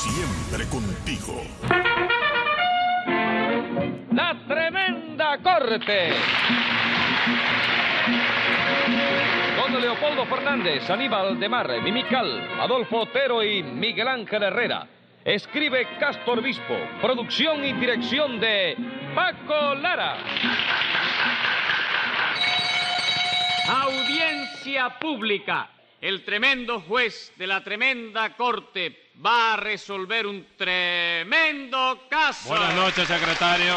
siempre contigo. La Tremenda Corte. Con Leopoldo Fernández, Aníbal de Mar, Mimical, Adolfo Otero y Miguel Ángel Herrera. Escribe Castor Bispo. Producción y dirección de Paco Lara. Audiencia pública. El tremendo juez de la tremenda corte va a resolver un tremendo caso. Buenas noches, secretario.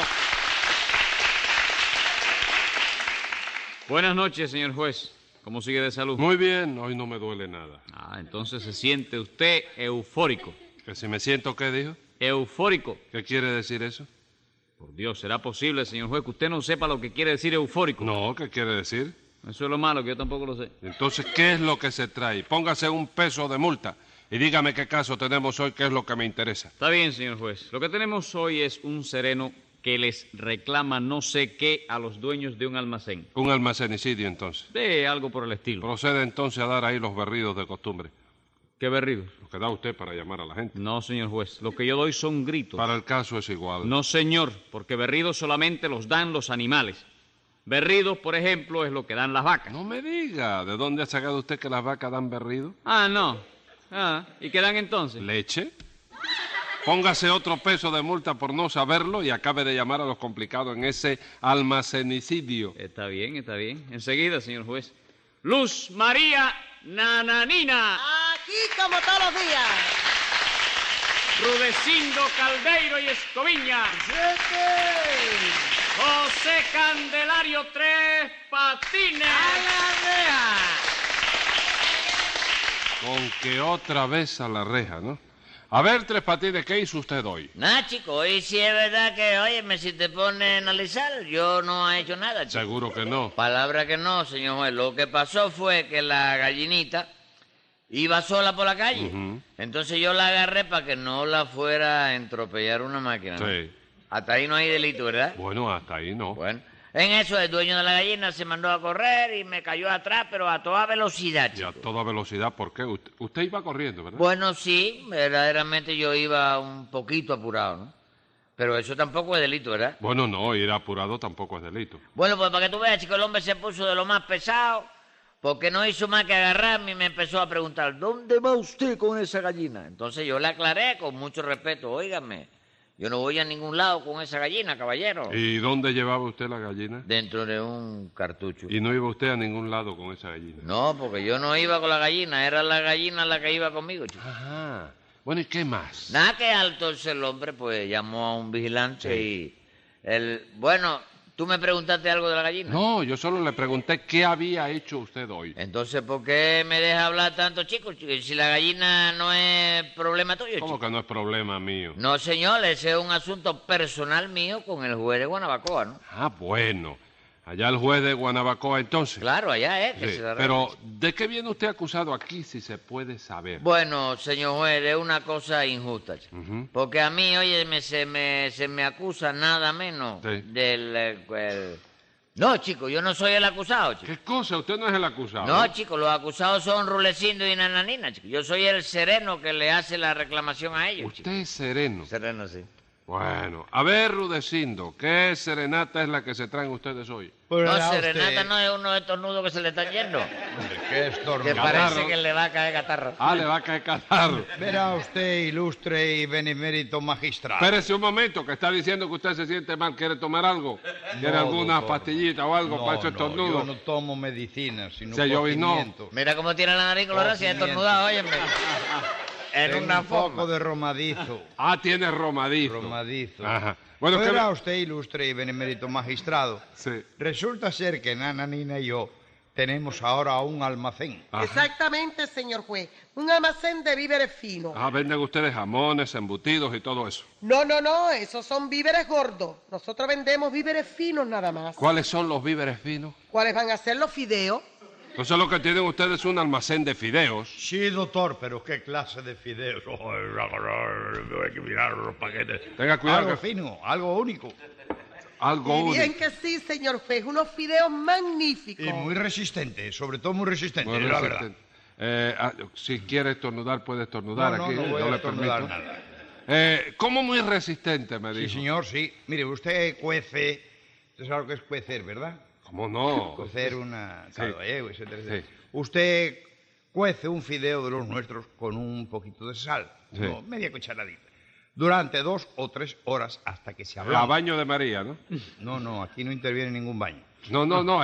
Buenas noches, señor juez. ¿Cómo sigue de salud? Muy bien, hoy no me duele nada. Entonces se siente usted eufórico. ¿Que si me siento qué dijo? Eufórico. ¿Qué quiere decir eso? Por Dios, ¿será posible, señor juez, que usted no sepa lo que quiere decir eufórico? No, ¿qué quiere decir? Eso es lo malo, que yo tampoco lo sé. Entonces, ¿qué es lo que se trae? Póngase un peso de multa y dígame qué caso tenemos hoy, qué es lo que me interesa. Está bien, señor juez. Lo que tenemos hoy es un sereno que les reclama no sé qué a los dueños de un almacén. Un almacenicidio, entonces. De algo por el estilo. Procede entonces a dar ahí los berridos de costumbre. ¿Qué berridos? Los que da usted para llamar a la gente. No, señor juez. Lo que yo doy son gritos. Para el caso es igual. No, señor, porque berridos solamente los dan los animales. Berridos, por ejemplo, es lo que dan las vacas. No me diga, ¿de dónde ha sacado usted que las vacas dan berrido? No. ¿Y qué dan entonces? ¿Leche? Póngase otro peso de multa por no saberlo y acabe de llamar a los complicados en ese almacenicidio. Está bien, está bien. Enseguida, señor juez. Luz María Nananina. Aquí como todos los días. Rudecindo Caldeiro y Escoviña. José Candelario Tres Patines. ¡A la reja! Con que otra vez a la reja, ¿no? A ver, Tres Patines, ¿qué hizo usted hoy? Nada, chico, hoy sí es verdad que, óyeme, si te pones a analizar, yo no he hecho nada, chico. Seguro que no. Palabra que no, señor juez. Lo que pasó fue que la gallinita iba sola por la calle. Entonces yo la agarré para que no la fuera a entropellar una máquina, ¿no? Sí. Hasta ahí no hay delito, ¿verdad? Bueno, hasta ahí no. Bueno, en eso el dueño de la gallina se mandó a correr y me cayó atrás, pero a toda velocidad, Y chico. a toda velocidad, ¿por qué? Usted iba corriendo, ¿verdad? Bueno, sí, verdaderamente yo iba un poquito apurado, ¿no? Pero eso tampoco es delito, ¿verdad? Bueno, no, ir apurado tampoco es delito. Bueno, pues para que tú veas, chico, el hombre se puso de lo más pesado, porque no hizo más que agarrarme y me empezó a preguntar, ¿dónde va usted con esa gallina? Entonces yo le aclaré con mucho respeto, óigame, yo no voy a ningún lado con esa gallina, caballero. ¿Y dónde llevaba usted la gallina? Dentro de un cartucho. Y no iba usted a ningún lado con esa gallina. No, porque yo no iba con la gallina, era la gallina la que iba conmigo, chico. Ajá. Bueno, ¿y qué más? Nada que entonces el hombre pues llamó a un vigilante y bueno, ¿tú me preguntaste algo de la gallina? No, yo solo le pregunté qué había hecho usted hoy. Entonces, ¿por qué me deja hablar tanto, chico? Si la gallina no es problema tuyo, ¿Cómo chico. que no es problema mío? No, señor, ese es un asunto personal mío con el juez de Guanabacoa, ¿no? Ah, bueno. Allá el juez de Guanabacoa, entonces. Claro, allá es que Sí, se la pero, ¿de qué viene usted acusado aquí, si se puede saber? Bueno, señor juez, es una cosa injusta, chico. Porque a mí, oye, se me acusa nada menos Sí. No, chico, yo no soy el acusado, chico. ¿Qué cosa? Usted no es el acusado. No, chico, los acusados son Rulecindo y Nananina, chico. Yo soy el sereno que le hace la reclamación a ellos, chico. Usted es sereno. Sereno, sí. Bueno, a ver, Rudecindo, ¿qué serenata es la que se traen ustedes hoy? No, serenata no es uno de estos nudos que se le están yendo. ¿Qué estornudo? Que parece Catarro. que le va a caer catarro. Ah, le va a caer catarro. Verá usted, ilustre y benemérito magistrado. Espérese un momento, que está diciendo que usted se siente mal. ¿Quiere tomar algo? ¿Quiere No, alguna doctor. pastillita o algo para esos yo estornudos? no tomo medicina, sino Se yo no. cocimiento. Mira cómo tiene la nariz colorada si es Cocimiento. estornudado, óyeme. En Tengo una un poco forma. de romadizo. Ah, tiene romadizo. Romadizo. Ajá. Bueno, Verá ¿qué... usted, ilustre y benemérito magistrado. Sí. Resulta ser que Nana, Nina y yo tenemos ahora un almacén. Ajá. Exactamente, señor juez. Un almacén de víveres finos. Ah, venden ustedes jamones, embutidos y todo eso. No, esos son víveres gordos. Nosotros vendemos víveres finos nada más. ¿Cuáles son los víveres finos? ¿Cuáles van a ser los fideos? Entonces lo que tienen ustedes es un almacén de fideos. Sí, doctor, pero ¿qué clase de fideos? Hay que mirar los paquetes. Tenga cuidado Algo que- fino, algo único. Algo Y bien único. que sí, señor juez. Unos fideos magníficos. Y muy resistente, sobre todo muy resistente, Muy es la resistente. verdad. Si quiere estornudar, puede estornudar No aquí. voy no a le estornudar permito. nada. ¿Cómo muy resistente, me Sí, dijo? señor, sí. Mire, usted cuece... Usted sabe lo que es cuecer, ¿verdad? ¿Cómo no? Cocer una... Sí. Claro, etcétera, etcétera. Sí. Usted cuece un fideo de los nuestros con un poquito de sal, Sí. no, media cucharadita, durante 2 o 3 horas hasta que se A ablande. baño de María, ¿no? No, aquí no interviene ningún baño. No,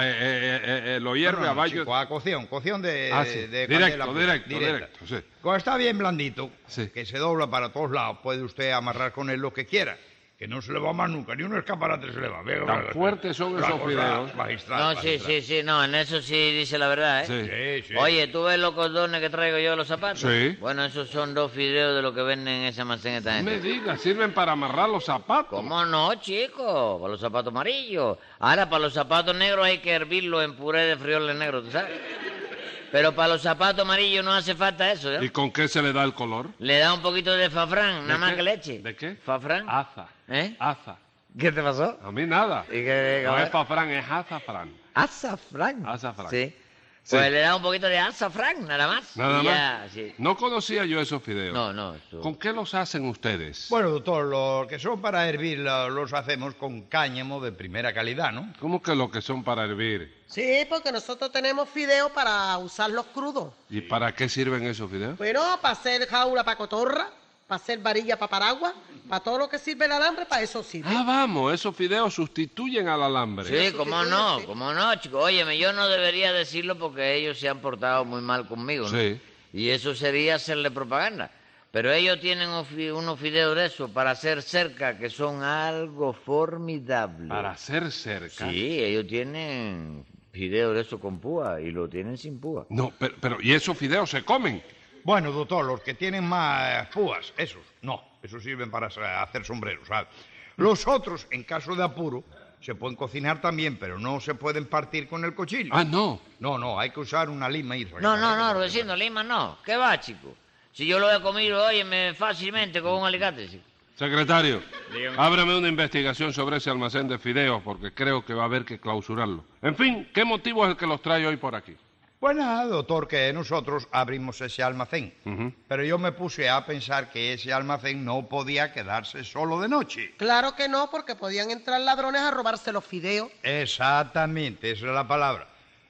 lo hierve No, a baño... chico, a cocción de, Ah, sí. de Directo, candela pura, directo, directa. directo, sí. Cuando está bien blandito, Sí. que se dobla para todos lados, puede usted amarrar con él lo que quiera, que no se le va más nunca, ni un escaparate se le va. Venga, Tan venga, fuertes son una esos cosa fideos. magistral, No, sí, magistral. sí, no, en eso sí dice la verdad, ¿eh? Sí. Sí, sí. Oye, ¿tú ves los cordones que traigo yo de los zapatos? Sí. Bueno, esos son 2 fideos de lo que venden en ese almacén esta No me gente. digas, sirven para amarrar los zapatos. ¿Cómo no, chico? Para los zapatos amarillos. Ahora, para los zapatos negros hay que hervirlo en puré de frijoles negros, ¿tú sabes? Pero para los zapatos amarillos no hace falta eso, ¿eh? ¿Y con qué se le da el color? Le da un poquito de fafrán, ¿De nada más qué? que leche. ¿De qué? ¿Fafrán? Aza. ¿Eh? Aza. ¿Qué te pasó? A mí nada. ¿Y qué- No qué- es azafrán, es azafrán. ¿Azafrán? Azafrán. Sí. Sí. Pues le da un poquito de azafrán, nada más. Nada Y más. ya, sí. No conocía yo esos fideos. No, eso... ¿Con qué los hacen ustedes? Bueno, doctor, los que son para hervir los hacemos con cáñamo de primera calidad, ¿no? ¿Cómo que lo que son para hervir? Sí, porque nosotros tenemos fideos para usarlos crudos. ¿Y para qué sirven esos fideos? Bueno, para hacer jaula para cotorra, para hacer varilla para paraguas, para todo lo que sirve el alambre, para eso sirve. Ah, vamos, esos fideos sustituyen al alambre. Sí, cómo no, chico. Óyeme, yo no debería decirlo porque ellos se han portado muy mal conmigo, ¿no? Sí. Y eso sería hacerle propaganda. Pero ellos tienen unos fideos de esos para hacer cerca que son algo formidable. Para hacer cerca. Sí, ellos tienen fideos de esos con púa y lo tienen sin púa. No, pero ¿y esos fideos se comen? Bueno, doctor, los que tienen más púas, esos, no, esos sirven para hacer sombreros, ¿sabes? Los otros, en caso de apuro, se pueden cocinar también, pero no se pueden partir con el cuchillo. Ah, no. No, hay que usar una lima y... No, Rudecindo, Lima no. ¿Qué va, chico? Si yo lo he comido, óyeme, fácilmente con un alicate, chico. Secretario, Dígame. ábrame una investigación sobre ese almacén de fideos porque creo que va a haber que clausurarlo. En fin, ¿qué motivo es el que los trae hoy por aquí? Pues nada, doctor, que nosotros abrimos ese almacén. Ujú. Pero yo me puse a pensar que ese almacén no podía quedarse solo de noche. Claro que no, porque podían entrar ladrones a robarse los fideos. Exactamente, esa es la palabra.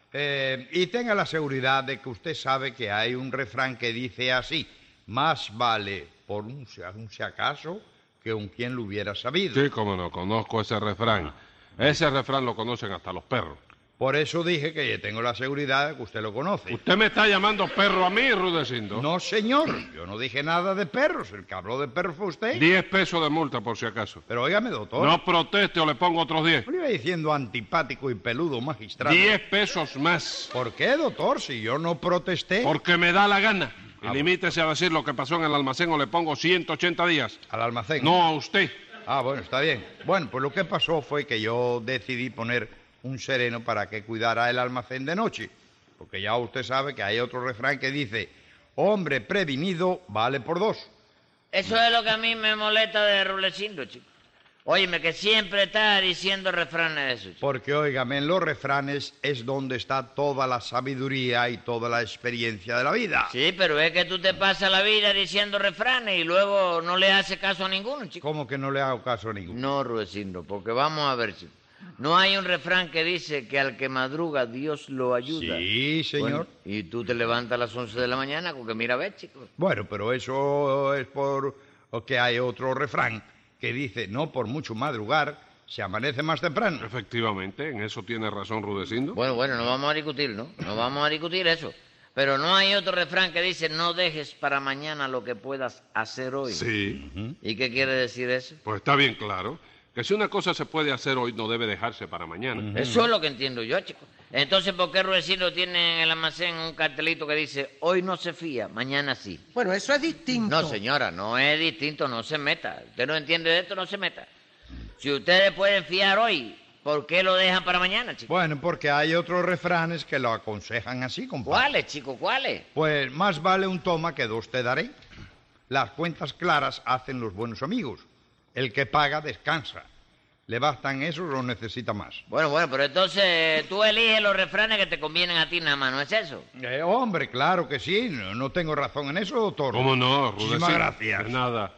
Y tenga la seguridad de que usted sabe que hay un refrán que dice así: más vale por un si acaso que un quien lo hubiera sabido. Sí, cómo no, conozco ese refrán. Ese refrán lo conocen hasta los perros. Por eso dije que yo tengo la seguridad de que usted lo conoce. ¿Usted me está llamando perro a mí, Rudecindo? No, señor, yo no dije nada de perros. El que habló de perros fue usted. 10 pesos de multa, por si acaso. Pero óigame, doctor. No proteste o le pongo otros 10. No le iba diciendo antipático y peludo magistrado. 10 pesos más. ¿Por qué, doctor? Si yo no protesté. Porque me da la gana. Y Ah, limítese a decir lo que pasó en el almacén o le pongo 180 días. Al almacén. No a usted. Ah, bueno, está bien. Bueno, pues lo que pasó fue que yo decidí poner un sereno para que cuidara el almacén de noche. Porque ya usted sabe que hay otro refrán que dice: hombre prevenido vale por 2. Eso es lo que a mí me molesta de Rudecindo, chico. Óyeme, que siempre está diciendo refranes de esos, chico. Porque, óigame, en los refranes es donde está toda la sabiduría y toda la experiencia de la vida. Sí, pero es que tú te pasas la vida diciendo refranes y luego no le haces caso a ninguno, chico. ¿Cómo que no le hago caso a ninguno? No, Rudecindo, porque vamos a ver, chico. No hay un refrán que dice que al que madruga Dios lo ayuda. Sí, señor. Bueno, y tú te levantas a las 11 de la mañana, porque mira, ves, chico. Bueno, pero eso es por que hay otro refrán que dice: no por mucho madrugar, se amanece más temprano. Efectivamente, en eso tiene razón Rudecindo. Bueno, no vamos a discutir, ¿no? No vamos a discutir eso. Pero no hay otro refrán que dice: no dejes para mañana lo que puedas hacer hoy. Sí, ¿Y qué quiere decir eso? pues está bien claro. Que si una cosa se puede hacer hoy, no debe dejarse para mañana. Eso es lo que entiendo yo, chico. Entonces, ¿por qué Rudecindo tiene en el almacén un cartelito que dice: hoy no se fía, mañana sí? Bueno, eso es distinto. No, señora, no es distinto, no se meta. Usted no entiende de esto, no se meta. Si ustedes pueden fiar hoy, ¿por qué lo dejan para mañana, chico? Bueno, porque hay otros refranes que lo aconsejan así, compadre. ¿Cuáles, chico, cuáles? Pues más vale un toma que 2 te daré. Las cuentas claras hacen los buenos amigos. El que paga descansa. ¿Le bastan esos o necesita más? Bueno, pero entonces tú eliges los refranes que te convienen a ti nada más, ¿no es eso? Hombre, claro que sí. No tengo razón en eso, doctor. ¿Cómo no, Muchísimas Rudecindo? gracias. De nada.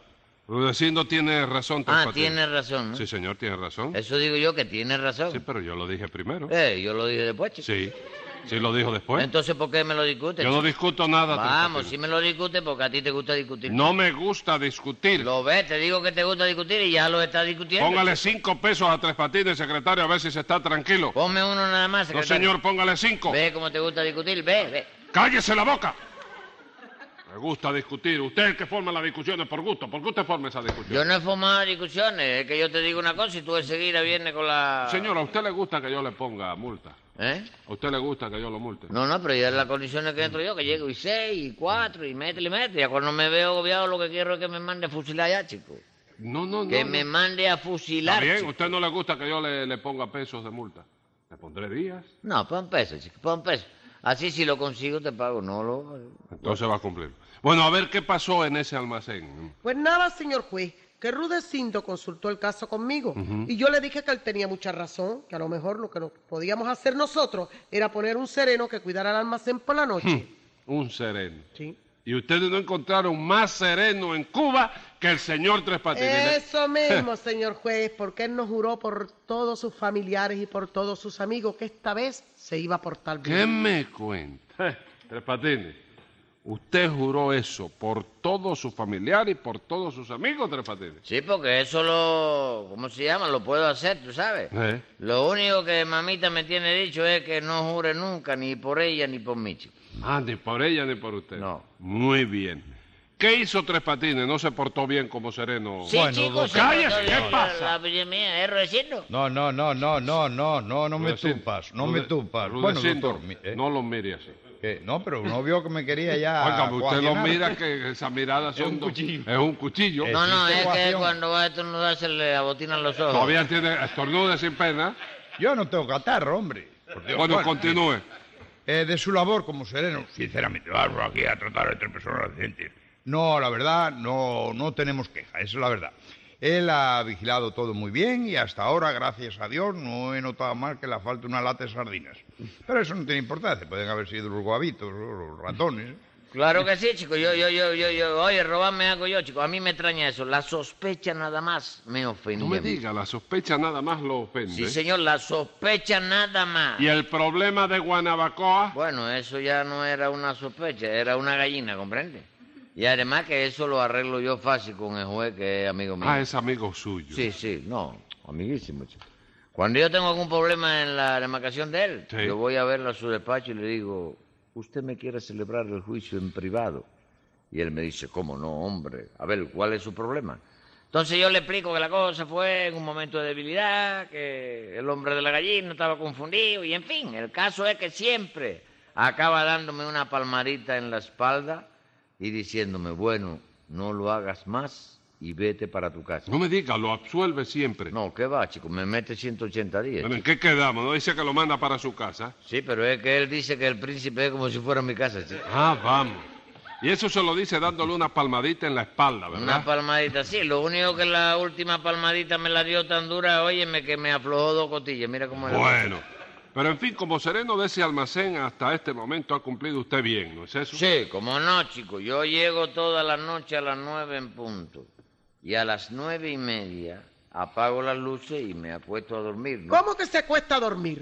Rudecindo tiene razón, Tres Patines. tiene razón, ¿no? Sí, señor, tiene razón. Eso digo yo, que tiene razón. Sí, pero yo lo dije primero. Yo lo dije después, chico. Sí, sí lo dijo después. Entonces, ¿por qué me lo discute? Yo no chico? discuto nada, Tres Vamos, Patines. si me lo discute, porque a ti te gusta discutir. No me gusta discutir. Lo ves, te digo que te gusta discutir y ya lo estás discutiendo. Póngale chico. 5 pesos a Tres Patines, secretario, a ver si se está tranquilo. Ponme uno nada más, No, secretario. señor, póngale 5. Ve cómo te gusta discutir, ve. ¡Cállese la boca! Me gusta discutir. Usted es el que forma las discusiones por gusto. ¿Por qué usted forma esa discusión? Yo no he formado discusiones, es que yo te digo una cosa y tú enseguida vienes con la... Señor, ¿a usted le gusta que yo le ponga multa? ¿Eh? ¿A usted le gusta que yo lo multe? No, pero ya es la condición en que entro yo, que llego y 6, y 4, y métele. Ya cuando me veo agobiado, lo que quiero es que me mande a fusilar ya, chico. No. Que me mande a Está fusilar, bien, chico. ¿a usted no le gusta que yo le ponga pesos de multa? Le pondré días. No, pon peso, chico, pon peso. Así si lo consigo te pago, no lo... Entonces va a cumplir. Bueno, a ver qué pasó en ese almacén. Pues nada, señor juez, que Rudecindo consultó el caso conmigo y yo le dije que él tenía mucha razón, que a lo mejor lo que no podíamos hacer nosotros era poner un sereno que cuidara el almacén por la noche. Un sereno. Sí. Y ustedes no encontraron más sereno en Cuba que el señor Tres Patines. Eso mismo, señor juez, porque él nos juró por todos sus familiares y por todos sus amigos que esta vez se iba a portar bien. ¿Qué me cuenta? Tres Patines, usted juró eso por todos sus familiares y por todos sus amigos, Tres Patines. Sí, porque eso lo... ¿Cómo se llama? Lo puedo hacer, tú sabes. Lo único que mamita me tiene dicho es que no jure nunca, ni por ella ni por mí, chico. Ah, ni por ella ni por usted. No. Muy bien. ¿Qué hizo Tres Patines? ¿No se portó bien como sereno? Sí, Bueno, chicos, cállese, ¿qué pasa? La pilla mía, es Rudecindo. No me tupas, no me tupas. Bueno, Rudecindo, doctor, no lo mire así. ¿qué? No, pero uno vio que me quería ya... Oiga, usted lo coaccionar. mira que esa mirada es un cuchillo. No, existe es que coacción. cuando va a estornudar se le abotinan los ojos. Todavía tiene estornude sin pena. Yo no tengo catarro, hombre. Por Dios. Bueno, continúe. De su labor como sereno, sinceramente, vamos aquí a tratar entre personas decentes. No, la verdad, no tenemos queja, esa es la verdad. Él ha vigilado todo muy bien y hasta ahora, gracias a Dios, no he notado mal que le falte una lata de sardinas. Pero eso no tiene importancia, pueden haber sido los guabitos o los ratones. Claro que sí, chico. Oye, robarme algo yo, chico. A mí me extraña eso. La sospecha nada más me ofende. No me a mí. diga, la sospecha nada más lo ofende. Sí, señor, la sospecha nada más. ¿Y el problema de Guanabacoa? Bueno, eso ya no era una sospecha, era una gallina, ¿comprende? Y además que eso lo arreglo yo fácil con el juez, que es amigo mío. Ah, es amigo suyo. Sí, no, amiguísimo, chico. Cuando yo tengo algún problema en la demarcación de él, Sí. yo voy a verlo a su despacho y le digo, ¿usted me quiere celebrar el juicio en privado? Y él me dice, ¿cómo no, hombre? A ver, ¿cuál es su problema? Entonces yo le explico que la cosa fue en un momento de debilidad, que el hombre de la gallina estaba confundido, y en fin, el caso es que siempre acaba dándome una palmadita en la espalda y diciéndome, bueno, no lo hagas más y vete para tu casa. No me diga, lo absuelve siempre. No, ¿qué va, chico? Me mete 180 días. Bueno, ¿en chico. qué quedamos? ¿No dice que lo manda para su casa? Sí, pero es que él dice que el príncipe es como si fuera mi casa, chico. Ah, vamos. Y eso se lo dice dándole una palmadita en la espalda, ¿verdad? Una palmadita, sí. Lo único que la última palmadita me la dio tan dura, óyeme, que me aflojó 2 costillas. Mira cómo era. Bueno, pero en fin, como sereno de ese almacén hasta este momento ha cumplido usted bien, ¿no es eso? Sí, como no, chico. Yo llego toda la noche a las 9 en punto. Y a las 9:30 apago las luces y me acuesto a dormir, ¿no? ¿Cómo que se acuesta a dormir?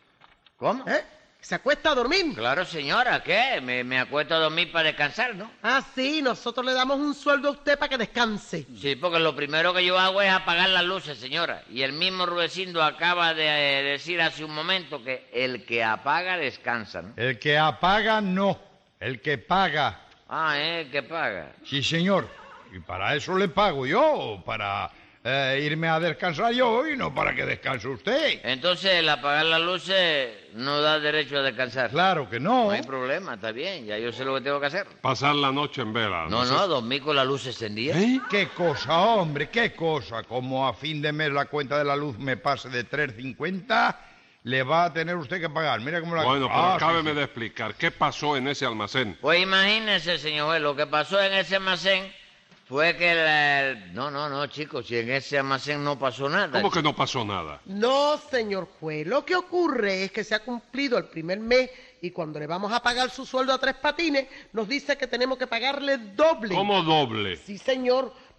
¿Cómo? ¿Se acuesta a dormir? Claro, señora, ¿qué? Me acuesto a dormir para descansar, ¿no? Ah, sí, nosotros le damos un sueldo a usted para que descanse. Sí, porque lo primero que yo hago es apagar las luces, señora. Y el mismo Rudecindo acaba de decir hace un momento que el que apaga descansa, ¿no? El que apaga, no. El que paga. Ah, es el que paga. Sí, señor. Y para eso le pago yo, para irme a descansar yo y no para que descanse usted. Entonces, el apagar las luces no da derecho a descansar. Claro que no. No hay problema, está bien, ya yo sé lo que tengo que hacer. Pasar la noche en vela. No, es no, eso? dormir con la luz encendida. ¿Qué cosa, hombre? ¿Qué cosa? Como a fin de mes la cuenta de la luz me pase de 3.50, le va a tener usted que pagar. Mira cómo la... Bueno, pero Ah, acábeme sí, de explicar, ¿qué pasó en ese almacén? Pues imagínese, señor juez, lo que pasó en ese almacén fue que No, chicos, si en ese almacén no pasó nada. ¿Cómo que no pasó nada? No, señor juez, lo que ocurre es que se ha cumplido el primer mes y cuando le vamos a pagar su sueldo a Tres Patines, nos dice que tenemos que pagarle doble. ¿Cómo doble? Sí, señor,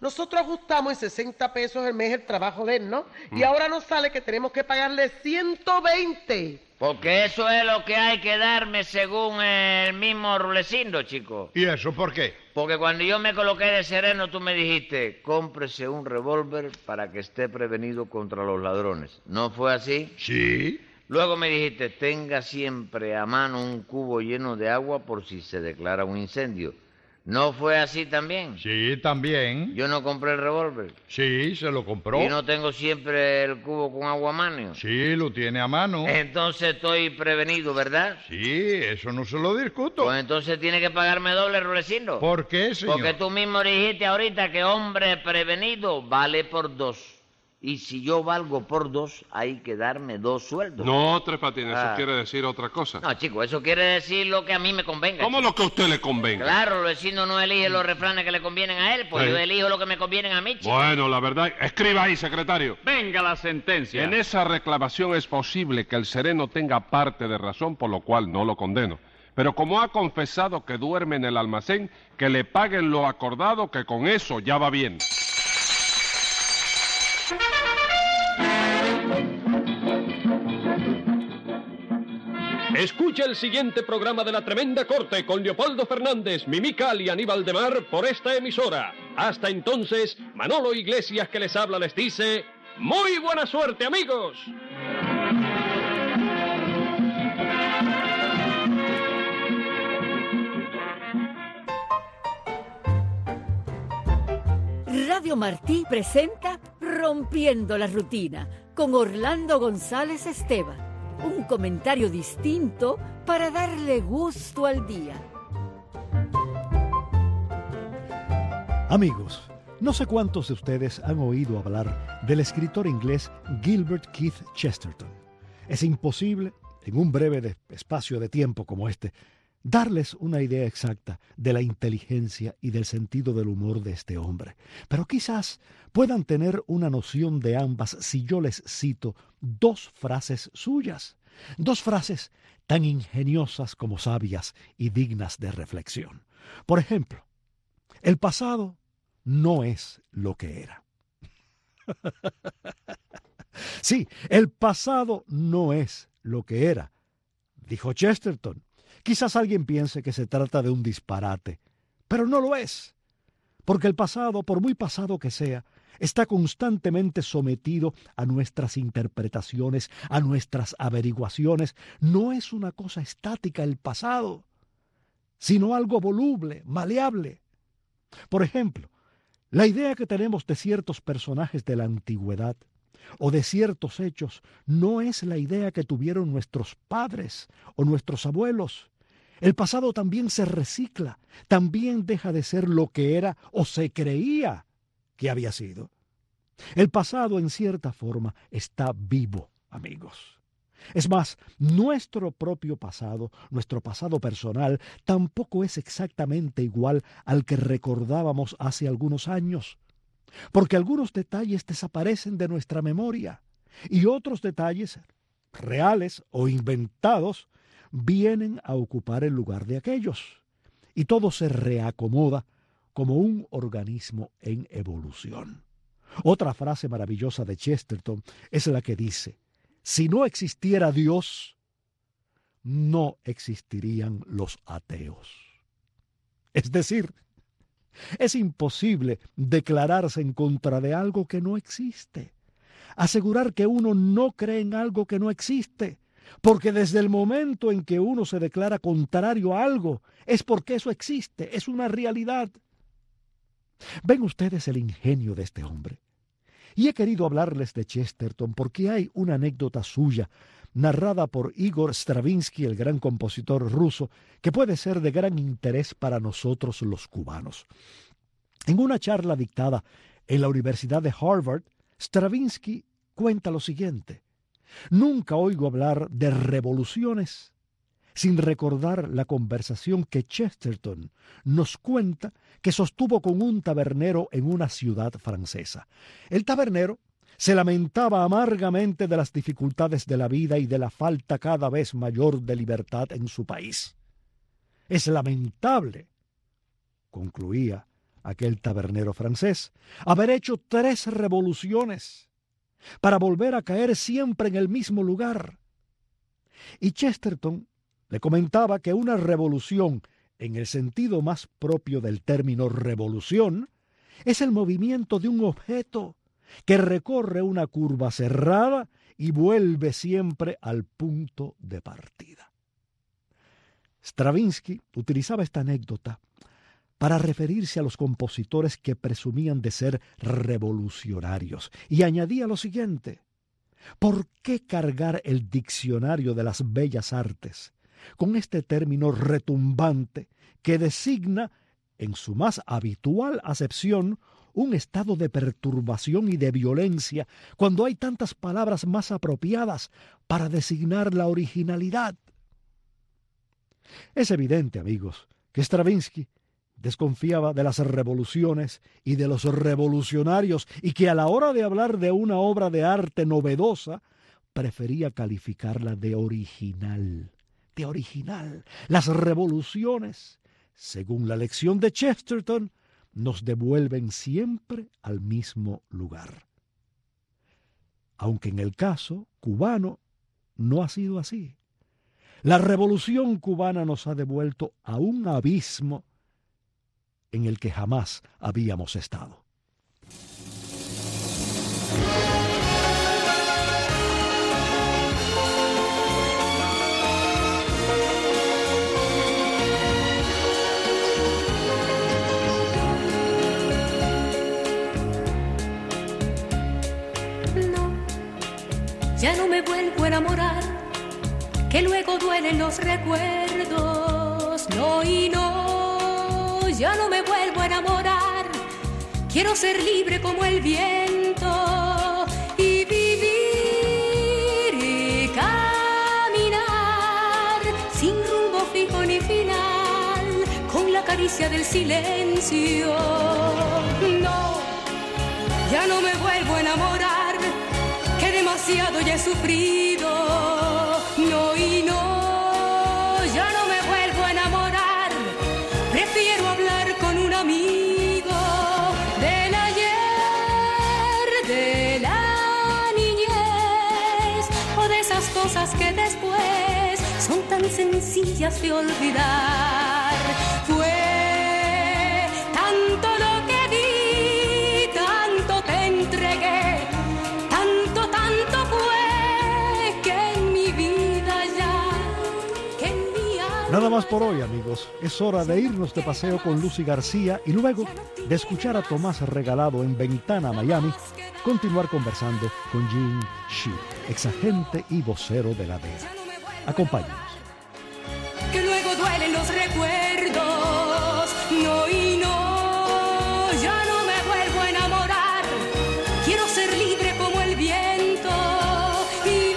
nosotros ajustamos en 60 pesos el mes el trabajo de él, ¿no? Y ahora nos sale que tenemos que pagarle 120. Porque eso es lo que hay que darme según el mismo Rulecindo, chico. ¿Y eso por qué? Porque cuando yo me coloqué de sereno, tú me dijiste, cómprese un revólver para que esté prevenido contra los ladrones. ¿No fue así? Sí. Luego me dijiste, tenga siempre a mano un cubo lleno de agua por si se declara un incendio. ¿No fue así también? Sí, también. Yo no compré el revólver. Sí, se lo compró. Y no tengo siempre el cubo con agua a mano. Sí, lo tiene a mano. Entonces estoy prevenido, ¿verdad? Sí, eso no se lo discuto. Pues entonces tiene que pagarme doble, Rulecindo. ¿Por qué, señor? Porque tú mismo dijiste ahorita que hombre prevenido vale por 2. Y si yo valgo por 2, hay que darme 2 sueldos. No, Tres Patines, Ah. eso quiere decir otra cosa. No, chico, eso quiere decir lo que a mí me convenga. ¿Cómo chico. lo que a usted le convenga? Claro, el vecino no elige los refranes que le convienen a él, pues Sí. yo elijo lo que me convienen a mí, chico. Bueno, la verdad, escriba ahí, secretario. Venga la sentencia. En esa reclamación es posible que el sereno tenga parte de razón, por lo cual no lo condeno. Pero como ha confesado que duerme en el almacén, que le paguen lo acordado, que con eso ya va bien. Escucha el siguiente programa de La Tremenda Corte con Leopoldo Fernández, Mimical y Aníbal de Mar por esta emisora. Hasta entonces, Manolo Iglesias que les habla les dice, ¡muy buena suerte, amigos! Radio Martí presenta Rompiendo la Rutina con Orlando González Esteban. Un comentario distinto para darle gusto al día. Amigos, no sé cuántos de ustedes han oído hablar del escritor inglés Gilbert Keith Chesterton. Es imposible, en un breve espacio de tiempo como este, darles una idea exacta de la inteligencia y del sentido del humor de este hombre. Pero quizás puedan tener una noción de ambas si yo les cito 2 frases suyas. 2 frases tan ingeniosas como sabias y dignas de reflexión. Por ejemplo, el pasado no es lo que era. Sí, el pasado no es lo que era, dijo Chesterton. Quizás alguien piense que se trata de un disparate, pero no lo es, porque el pasado, por muy pasado que sea, está constantemente sometido a nuestras interpretaciones, a nuestras averiguaciones. No es una cosa estática el pasado, sino algo voluble, maleable. Por ejemplo, la idea que tenemos de ciertos personajes de la antigüedad o de ciertos hechos no es la idea que tuvieron nuestros padres o nuestros abuelos. El pasado también se recicla, también deja de ser lo que era o se creía que había sido. El pasado, en cierta forma, está vivo, amigos. Es más, nuestro propio pasado, nuestro pasado personal, tampoco es exactamente igual al que recordábamos hace algunos años, porque algunos detalles desaparecen de nuestra memoria y otros detalles, reales o inventados, vienen a ocupar el lugar de aquellos, y todo se reacomoda como un organismo en evolución. Otra frase maravillosa de Chesterton es la que dice: si no existiera Dios, no existirían los ateos. Es decir, es imposible declararse en contra de algo que no existe, asegurar que uno no cree en algo que no existe, porque desde el momento en que uno se declara contrario a algo, es porque eso existe, es una realidad. ¿Ven ustedes el ingenio de este hombre? Y he querido hablarles de Chesterton porque hay una anécdota suya, narrada por Igor Stravinsky, el gran compositor ruso, que puede ser de gran interés para nosotros los cubanos. En una charla dictada en la Universidad de Harvard, Stravinsky cuenta lo siguiente: nunca oigo hablar de revoluciones sin recordar la conversación que Chesterton nos cuenta que sostuvo con un tabernero en una ciudad francesa. El tabernero se lamentaba amargamente de las dificultades de la vida y de la falta cada vez mayor de libertad en su país. Es lamentable, concluía, aquel tabernero francés, haber hecho 3 revoluciones para volver a caer siempre en el mismo lugar. Y Chesterton le comentaba que una revolución, en el sentido más propio del término revolución, es el movimiento de un objeto que recorre una curva cerrada y vuelve siempre al punto de partida. Stravinsky utilizaba esta anécdota para referirse a los compositores que presumían de ser revolucionarios, y añadía lo siguiente: ¿por qué cargar el diccionario de las bellas artes con este término retumbante que designa, en su más habitual acepción, un estado de perturbación y de violencia, cuando hay tantas palabras más apropiadas para designar la originalidad? Es evidente, amigos, que Stravinsky desconfiaba de las revoluciones y de los revolucionarios, y que a la hora de hablar de una obra de arte novedosa, prefería calificarla de original. De original. Las revoluciones, según la lección de Chesterton, nos devuelven siempre al mismo lugar. Aunque en el caso cubano no ha sido así. La revolución cubana nos ha devuelto a un abismo en el que jamás habíamos estado. Ya no me vuelvo a enamorar, que luego duelen los recuerdos. No y no, ya no me vuelvo a enamorar. Quiero ser libre como el viento y vivir y caminar sin rumbo fijo ni final, con la caricia del silencio. No, ya no me vuelvo a enamorar, que demasiado ya he sufrido. No y no, ya no me vuelvo a enamorar. Prefiero hablar con un amigo del ayer, de la niñez, o de esas cosas que después son tan sencillas de olvidar. Fue tanto lo que di, tanto te entregué, tanto fue que en mi vida ya, que en mi alma... Nada más por hoy, amigos. Es hora de irnos de paseo con Lucy García y luego de escuchar a Tomás Regalado en Ventana Miami, continuar conversando con Jean Shi, exagente y vocero de la DEA. Acompáñenos. Que luego duelen los recuerdos. No y no, ya no me vuelvo a enamorar. Quiero ser libre como el viento y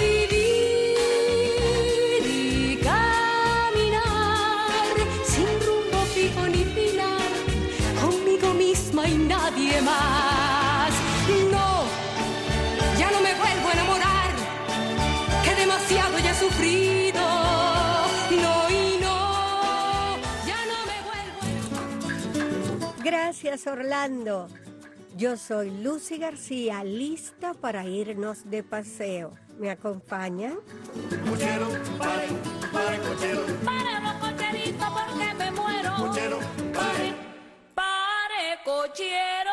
vivir y caminar sin rumbo fijo ni final, conmigo misma y nadie más. No, ya no me vuelvo a enamorar, que demasiado ya he sufrido. Gracias, Orlando. Yo soy Lucy García, lista para irnos de paseo. ¿Me acompañan? Cochero, pare, pare, cochero. Pare los cocheritos porque me muero. Cochero, pare. Pare, cochero.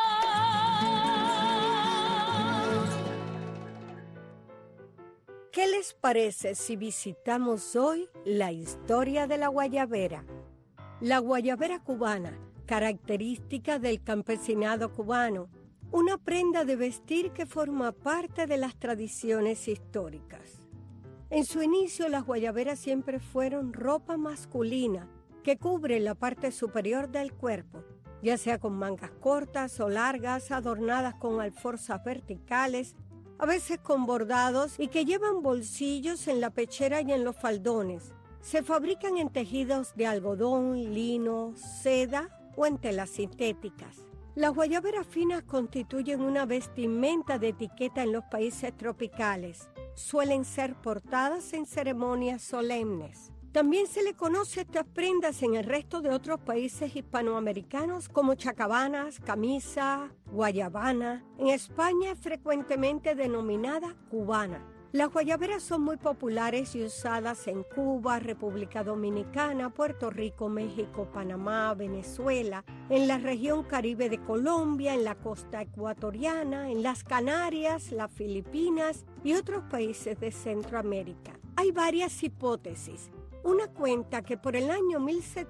¿Qué les parece si visitamos hoy la historia de la guayabera? La guayabera cubana, característica del campesinado cubano, una prenda de vestir que forma parte de las tradiciones históricas. En su inicio, las guayaberas siempre fueron ropa masculina que cubre la parte superior del cuerpo, ya sea con mangas cortas o largas, adornadas con alforzas verticales, a veces con bordados, y que llevan bolsillos en la pechera y en los faldones. Se fabrican en tejidos de algodón, lino, seda o en telas sintéticas. Las guayaberas finas constituyen una vestimenta de etiqueta en los países tropicales. Suelen ser portadas en ceremonias solemnes. También se le conoce estas prendas en el resto de otros países hispanoamericanos como chacabanas, camisa, guayabana. En España es frecuentemente denominada cubana. Las guayaberas son muy populares y usadas en Cuba, República Dominicana, Puerto Rico, México, Panamá, Venezuela, en la región Caribe de Colombia, en la costa ecuatoriana, en las Canarias, las Filipinas y otros países de Centroamérica. Hay varias hipótesis. Una cuenta que por el año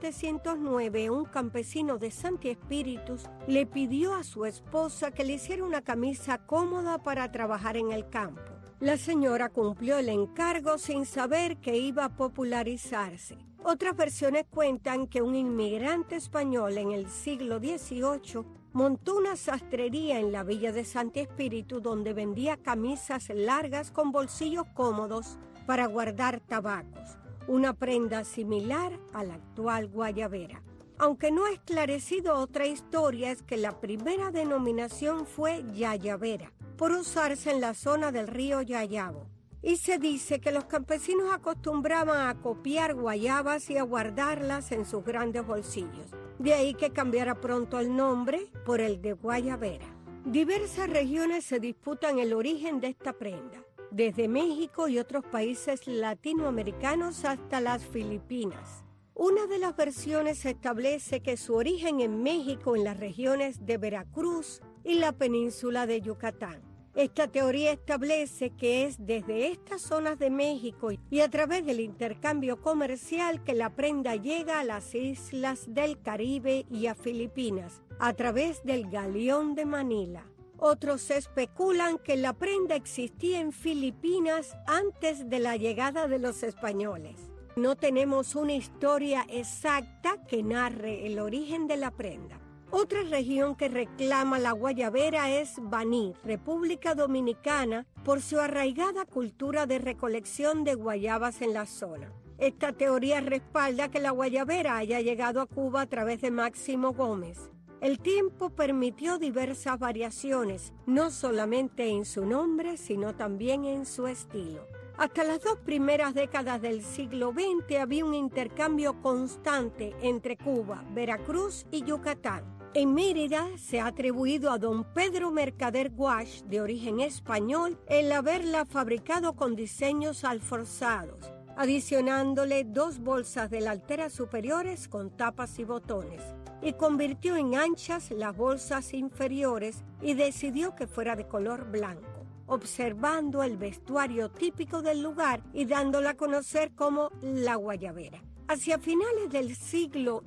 1709 un campesino de Santi Espíritus le pidió a su esposa que le hiciera una camisa cómoda para trabajar en el campo. La señora cumplió el encargo sin saber que iba a popularizarse. Otras versiones cuentan que un inmigrante español en el siglo XVIII montó una sastrería en la villa de Santi Espíritu donde vendía camisas largas con bolsillos cómodos para guardar tabacos, una prenda similar a la actual guayabera. Aunque no ha esclarecido otra historia, es que la primera denominación fue yayabera, por usarse en la zona del río Yayabo. Y se dice que los campesinos acostumbraban a copiar guayabas y a guardarlas en sus grandes bolsillos. De ahí que cambiara pronto el nombre por el de guayabera. Diversas regiones se disputan el origen de esta prenda, desde México y otros países latinoamericanos hasta las Filipinas. Una de las versiones establece que su origen en México, en las regiones de Veracruz y la península de Yucatán. Esta teoría establece que es desde estas zonas de México y a través del intercambio comercial que la prenda llega a las islas del Caribe y a Filipinas, a través del galeón de Manila. Otros especulan que la prenda existía en Filipinas antes de la llegada de los españoles. No tenemos una historia exacta que narre el origen de la prenda. Otra región que reclama la guayabera es Baní, República Dominicana, por su arraigada cultura de recolección de guayabas en la zona. Esta teoría respalda que la guayabera haya llegado a Cuba a través de Máximo Gómez. El tiempo permitió diversas variaciones, no solamente en su nombre, sino también en su estilo. Hasta las 2 primeras décadas del siglo XX había un intercambio constante entre Cuba, Veracruz y Yucatán. En Mérida se ha atribuido a don Pedro Mercader Guasch, de origen español, el haberla fabricado con diseños alforzados, adicionándole 2 bolsas delanteras superiores con tapas y botones, y convirtió en anchas las bolsas inferiores y decidió que fuera de color blanco, observando el vestuario típico del lugar y dándola a conocer como la guayabera. Hacia finales del siglo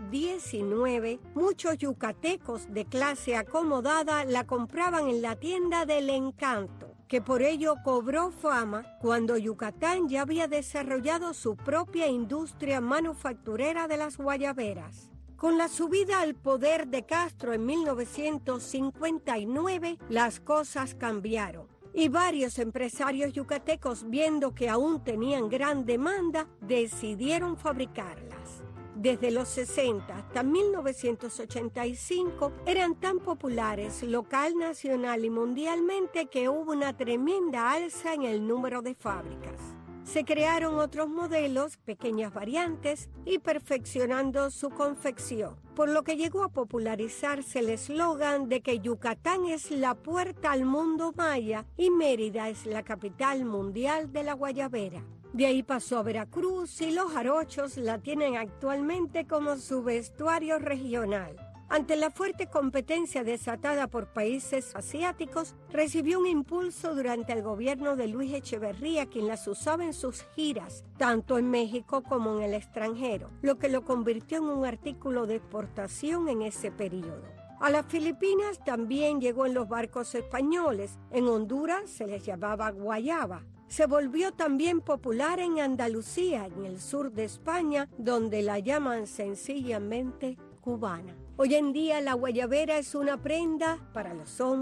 XIX, muchos yucatecos de clase acomodada la compraban en la tienda del Encanto, que por ello cobró fama cuando Yucatán ya había desarrollado su propia industria manufacturera de las guayaberas. Con la subida al poder de Castro en 1959, las cosas cambiaron. Y varios empresarios yucatecos, viendo que aún tenían gran demanda, decidieron fabricarlas. Desde los 60 hasta 1985 eran tan populares local, nacional y mundialmente que hubo una tremenda alza en el número de fábricas. Se crearon otros modelos, pequeñas variantes y perfeccionando su confección, por lo que llegó a popularizarse el eslogan de que Yucatán es la puerta al mundo maya y Mérida es la capital mundial de la guayabera. De ahí pasó a Veracruz y los jarochos la tienen actualmente como su vestuario regional. Ante la fuerte competencia desatada por países asiáticos, recibió un impulso durante el gobierno de Luis Echeverría, quien las usaba en sus giras, tanto en México como en el extranjero, lo que lo convirtió en un artículo de exportación en ese periodo. A las Filipinas también llegó en los barcos españoles. En Honduras se les llamaba guayaba. Se volvió también popular en Andalucía, en el sur de España, donde la llaman sencillamente cubana. Hoy en día la guayabera es una prenda para los hombres